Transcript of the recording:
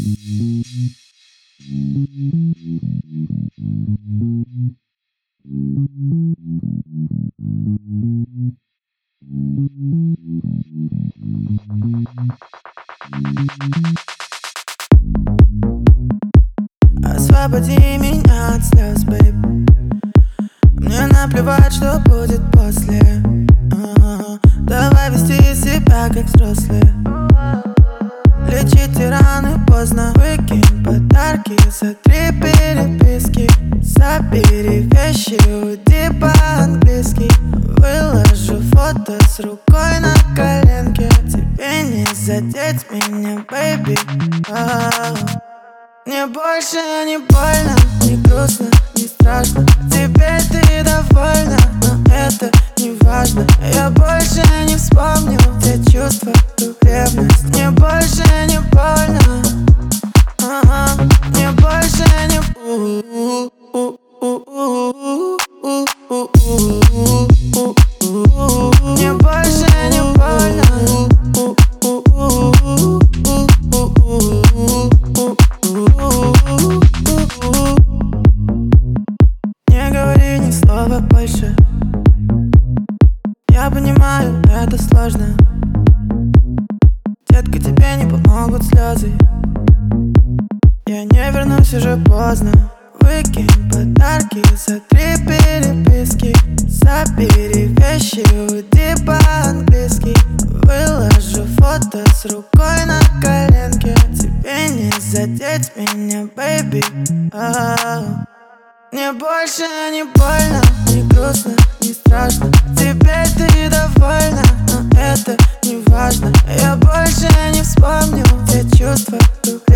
Освободи меня от слез, бэйб. Мне наплевать, что будет после. Давай вести себя как взрослые. Лечите раны поздно. Выкинь подарки за 3 переписки. Забери вещи, уйди по-английски. Выложу фото с рукой на коленке. Тебе не задеть меня, бэйби. Мне больше не больно, не грустно, не страшно. Теперь ты довольна, но это не важно. Я больше не вспомню те чувства, ту ревность. Мне больше не больно, мне больше не мне больше не больно. Не говори ни слова больше. Я понимаю, это сложно. Детка, тебе не помогут слезы. Я не вернусь, уже поздно. Выкинь подарки за 3 переписки. Забери вещи, уйди по-английски. Выложу фото с рукой на коленке. Тебе не задеть меня, бэйби. Мне больше не больно, не грустно, не страшно. Теперь ты довольна, но это не важно. Я больше не вспомню те чувства,